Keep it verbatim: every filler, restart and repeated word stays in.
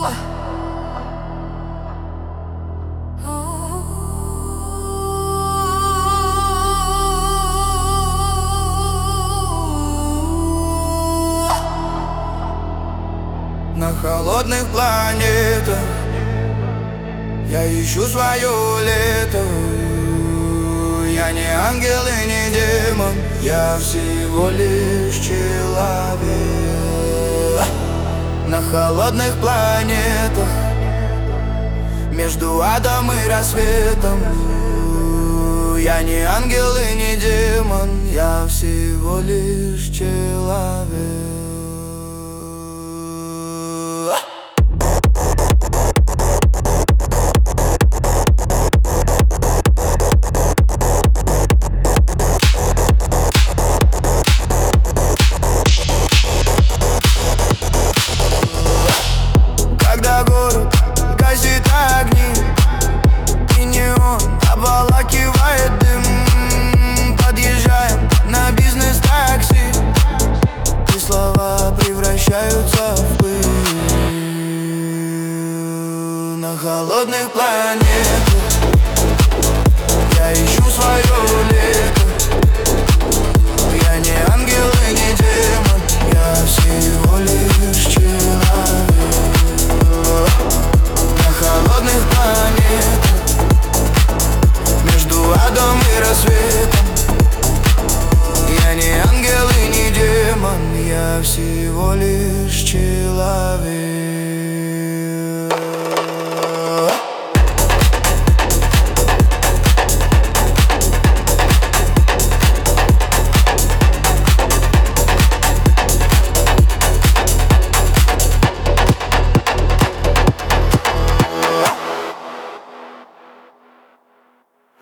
На холодных планетах я ищу свое лето. Я не ангел и не демон, я всего лишь человек. На холодных планетах между адом и рассветом я не ангел и не демон, я всего лишь человек. Когда город гасит огни и неон обволакивает дым, подъезжаем на бизнес-такси, и слова превращаются в пыль. На холодных планетах я ищу свое лето. Я не ангел и не демон, я всего лишь человек. На холодных планетах между адом и рассветом я не ангел и не демон, я всего лишь человек.